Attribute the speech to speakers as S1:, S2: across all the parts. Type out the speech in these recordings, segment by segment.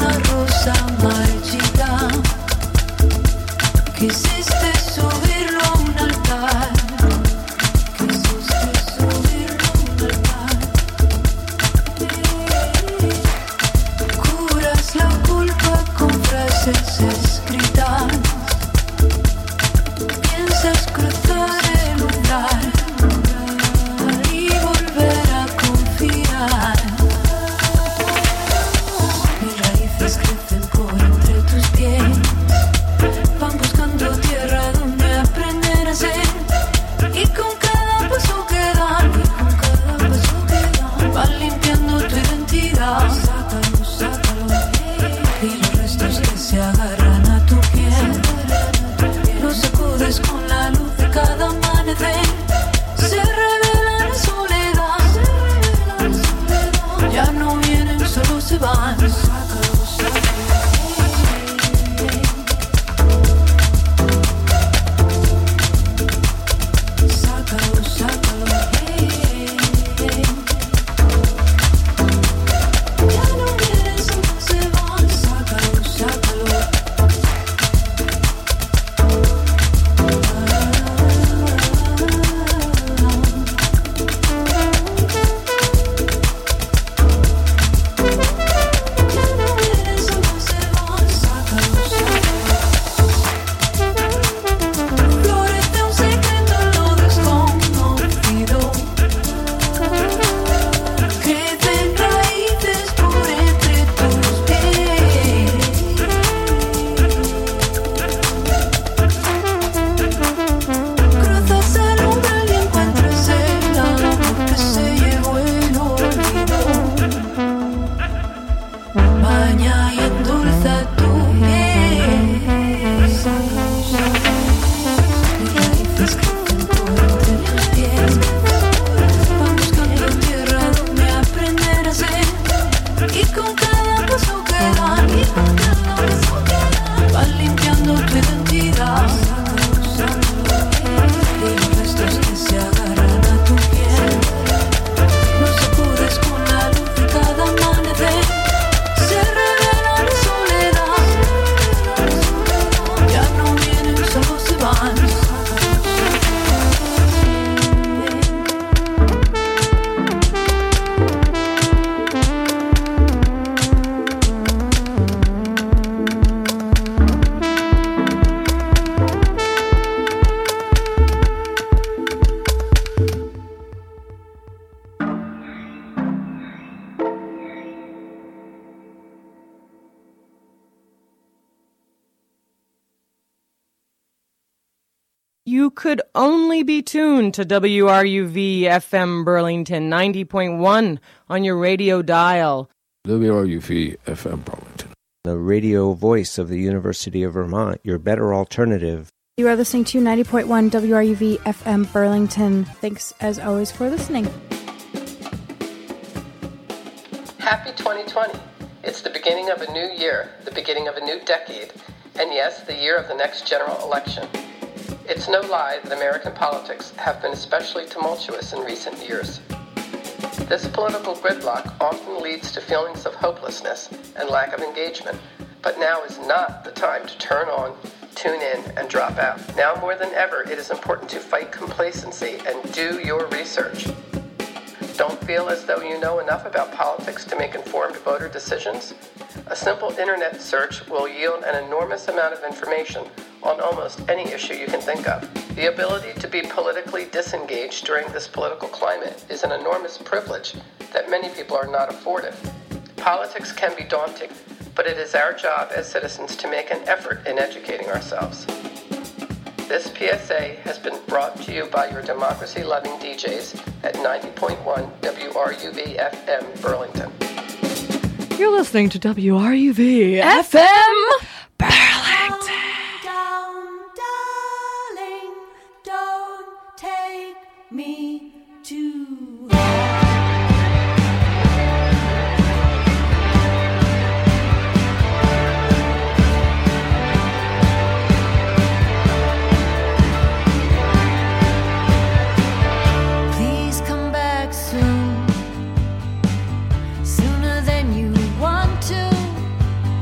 S1: una rosa marchita. Quisiste subirlo a un altar. Quisiste subirlo a un altar. Curas la culpa con frases escritas. Piensas cruzar el umbral y volver a confiar. Mis raíces crecen por entre tus pies. Van buscando tierra donde aprender a ser. Y con cada paso que dan, van limpiando tu identidad. Sácalo, sácalo. Y los restos que se agarran a tu piel, los sacudes con la luz de cada amanecer. Se revelan en soledad. Ya no vienen, solo se van. Sácalo, sácalo. Sácalo, sácalo. Ya no vienen, solo se van. Sácalo, sácalo. Florece un secreto en lo desconocido. Crecen raíces por entre tus pies. Cruzas el umbral y encuentras el amor que se llevó el olvido. Baña y endulza tu piel. Mis raíces crecen por entre tus pies. Van buscando tierra donde aprender a ser. Y con cada paso que dan, van limpiando tu identidad. Y los restos que se agarran a tu piel, los sacudes con la luz de cada amanecer. Se revelan en soledad. Ya no vienen, solo se van.
S2: You could only be tuned to WRUV FM Burlington 90.1 on your radio dial.
S3: WRUV FM Burlington.
S4: The radio voice of the University of Vermont, your better alternative.
S5: You are listening to 90.1 WRUV FM Burlington. Thanks, as always, for listening.
S6: Happy 2020. It's the beginning of a new year, the beginning of a new decade, and yes, the year of the next general election. It's no lie that American politics have been especially tumultuous in recent years. This political gridlock often leads to feelings of hopelessness and lack of engagement, but now is not the time to turn on, tune in, and drop out. Now more than ever, it is important to fight complacency and do your research. Don't feel as though you know enough about politics to make informed voter decisions? A simple internet search will yield an enormous amount of information on almost any issue you can think of. The ability to be politically disengaged during this political climate is an enormous privilege that many people are not afforded. Politics can be daunting, but it is our job as citizens to make an effort in educating ourselves. This PSA has been brought to you by your democracy-loving DJs at 90.1 WRUV FM Burlington.
S2: You're listening to WRUV FM Burlington.
S1: Down, darling, don't take me too hard. Please come back soon, sooner than you want to.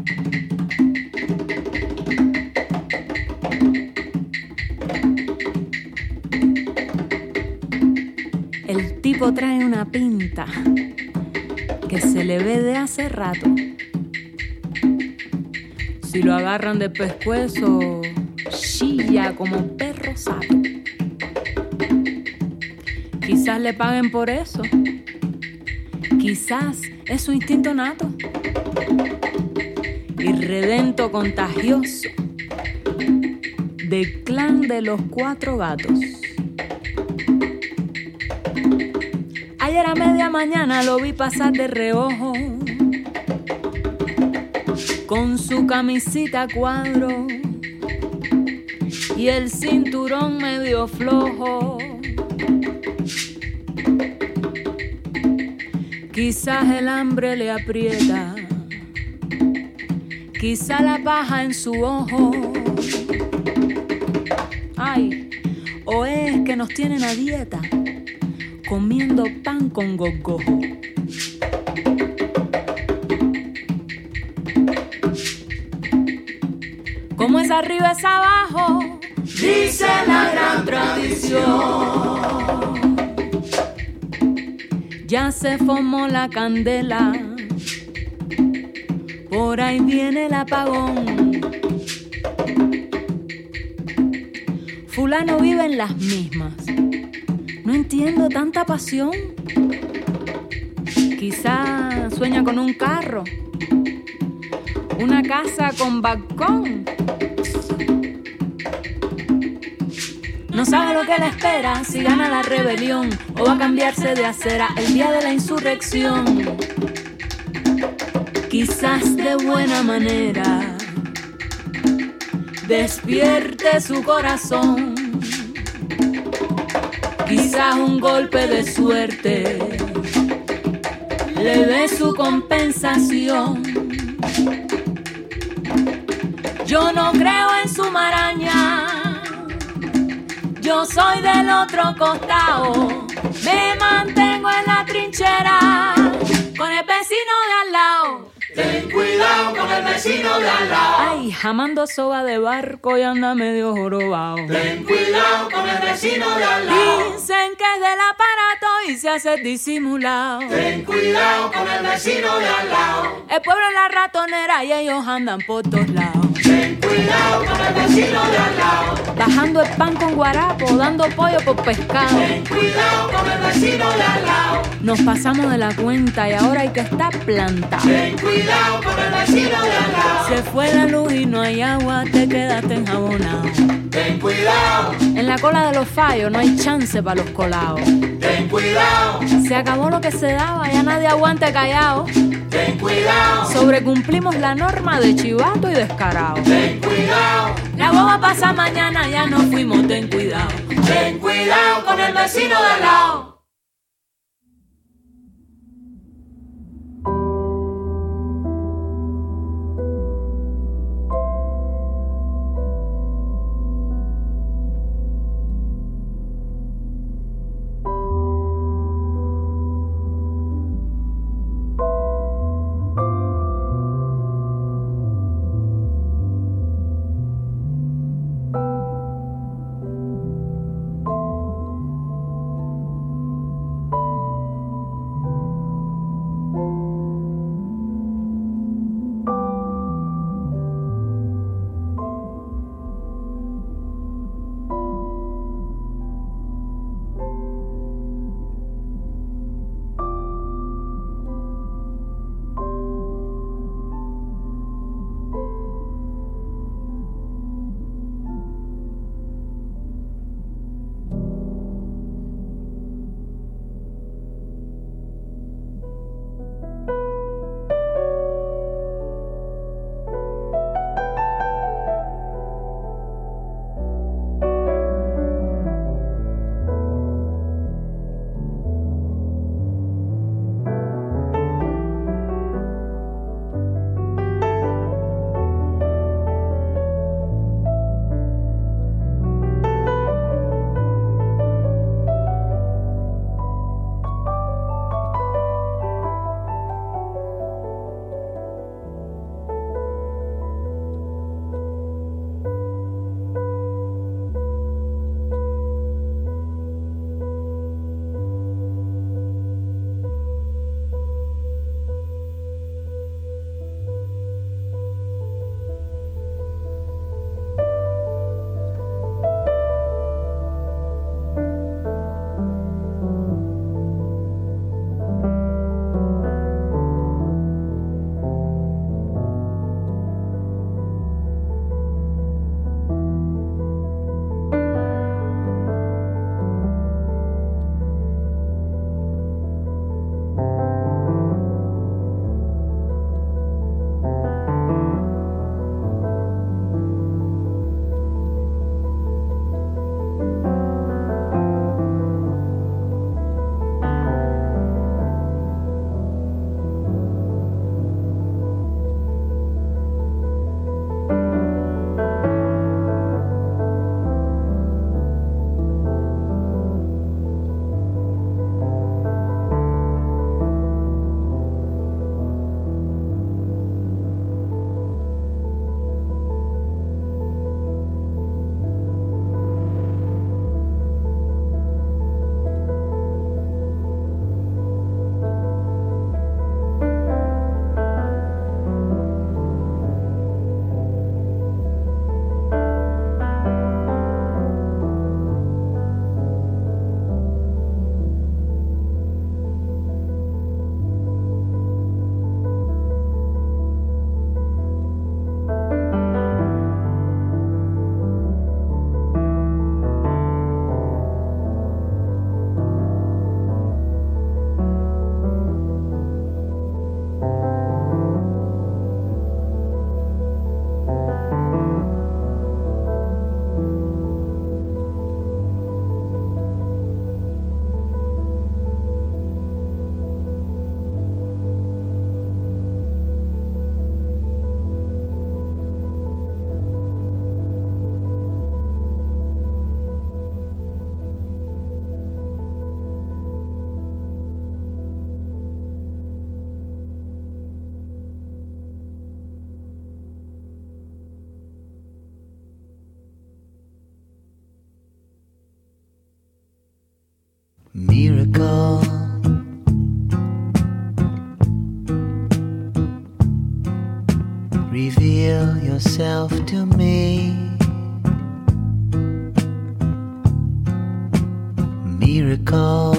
S1: El tipo trae una pinta que se le ve de hace rato. Si lo agarran de pescuezo, chilla como perro sato. Quizás le paguen por eso. Quizás es su instinto nato. Irredento contagioso del clan de los 4 gatos. Ayer a media mañana lo vi pasar de reojo con su camisita a cuadro y el cinturón medio flojo. Quizás el hambre le aprieta, quizá la paja en su ojo. Ay, o es que nos tienen a dieta comiendo pan con gogojo. Como es arriba es abajo, dice la gran tradición. Ya se formó la candela, por ahí viene el apagón. Fulano vive en las mismas. No entiendo tanta pasión. Quizá sueña con un carro, una casa con balcón. No sabe lo que le espera, si gana la rebelión o va a cambiarse de acera el día de la insurrección. Quizás de buena manera despierte su corazón. Quizás un golpe de suerte le dé su compensación. Yo no creo en su maraña, yo soy del otro costado. Me mantengo en la trinchera con el vecino de al lado.
S7: Ten cuidado con el vecino de al lado.
S1: Ay, jamando soga de barco y anda medio jorobado.
S7: Ten cuidado con el vecino de al lado.
S1: Dicen que es del aparato y se hace disimulado.
S7: Ten cuidado con el vecino de al lado.
S1: El pueblo es la ratonera y ellos andan por todos lados.
S7: Ten cuidado con el vecino de al lado.
S1: Bajando el pan con guarapo, dando pollo por pescado.
S7: Ten cuidado con el vecino de al lado.
S1: Nos pasamos de la cuenta y ahora hay que estar plantado.
S7: Ten cuidado con el vecino de al lado.
S1: Se fue la luz y no hay agua, te quedaste enjabonado.
S7: Ten cuidado.
S1: En la cola de los fallos no hay chance para los colados.
S7: Ten cuidado.
S1: Se acabó lo que se daba, ya nadie aguante callado.
S7: Ten cuidado.
S1: Sobrecumplimos la norma de chivato y descarado.
S7: Ten cuidado.
S1: La boba pasa mañana, ya no fuimos, ten cuidado.
S7: Ten cuidado con el vecino de al lado.
S8: Miracle, reveal yourself to me. Miracle,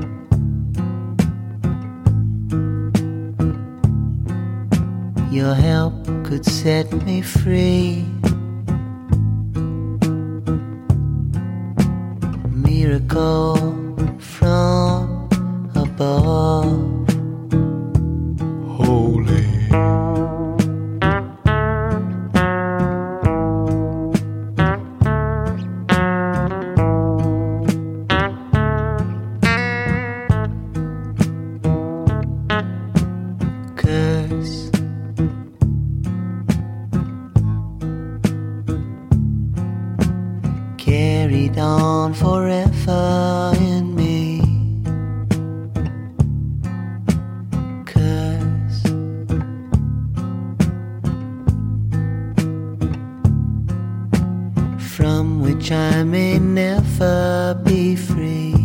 S8: your help could set me free. Miracle from above. Holy, curse, carried on forever in me. Curse, from which I may never be free.